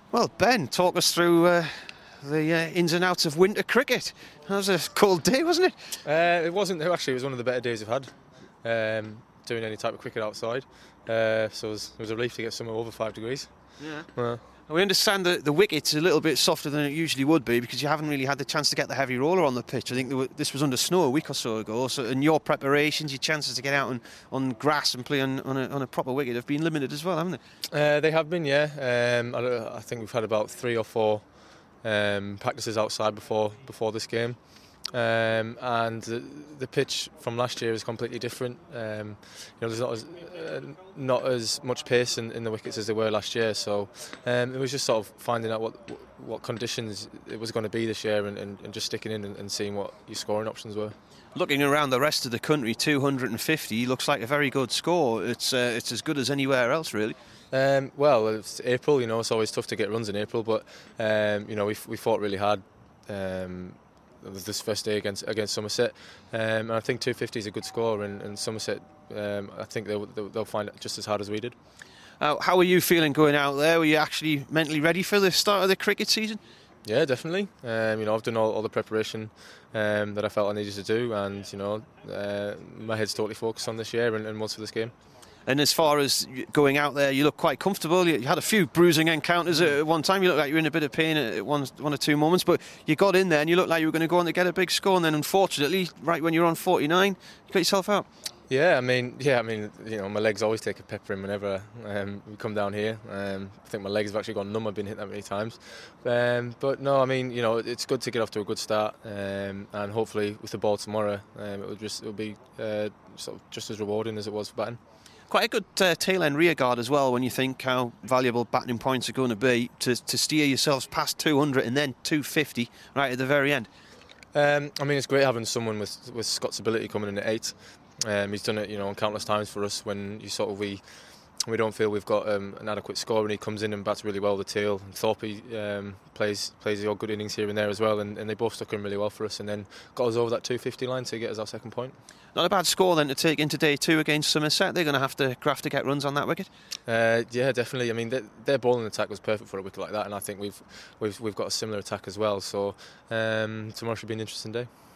Well, Ben, talk us through the ins and outs of winter cricket. That was a cold day, wasn't it? It wasn't. Actually, it was one of the better days we've had doing any type of cricket outside. So it was a relief to get somewhere over 5 degrees. Yeah. We understand that the wicket's a little bit softer than it usually would be because you haven't really had the chance to get the heavy roller on the pitch. I think this was under snow a week or so ago. So in your preparations, your chances to get out on grass and play on a proper wicket have been limited as well, haven't they? They have been, yeah. I think we've had about 3 or 4 practices outside before this game. And the pitch from last year is completely different. There's not as much pace in the wickets as there were last year. So it was just sort of finding out what conditions it was going to be this year and just sticking in and seeing what your scoring options were. Looking around the rest of the country, 250 looks like a very good score. It's as good as anywhere else, really. Well, it's April. It's always tough to get runs in April, but we fought really hard. This first day against Somerset, and I think 250 is a good score, and Somerset, I think they'll find it just as hard as we did. How were you feeling going out there? Were you actually mentally ready for the start of the cricket season? Yeah, definitely. I've done all the preparation that I felt I needed to do, and my head's totally focused on this year and was for this game. And as far as going out there, you look quite comfortable. You had a few bruising encounters at one time. You looked like you were in a bit of pain at one or two moments, but you got in there and you looked like you were going to go on to get a big score. And then, unfortunately, right when you're on 49, you got yourself out. Yeah, my legs always take a peppering whenever we come down here. I think my legs have actually gone numb. I've been hit that many times, but no, it's good to get off to a good start, and hopefully with the ball tomorrow, it'll be sort of just as rewarding as it was for batting. Quite a good tail end rear guard as well when you think how valuable batting points are going to be to steer yourselves past 200 and then 250 right at the very end. It's great having someone with Scott's ability coming in at 8. He's done it, countless times for us when we don't feel we've got an adequate score, and he comes in and bats really well with the tail. And Thorpe plays the odd good innings here and there as well, and they both stuck in really well for us and then got us over that 250 line to get us our second point. Not a bad score then to take into day 2 against Somerset. They're going to have to graft to get runs on that wicket. Yeah, definitely. Their bowling attack was perfect for a wicket like that, and I think we've got a similar attack as well. So tomorrow should be an interesting day.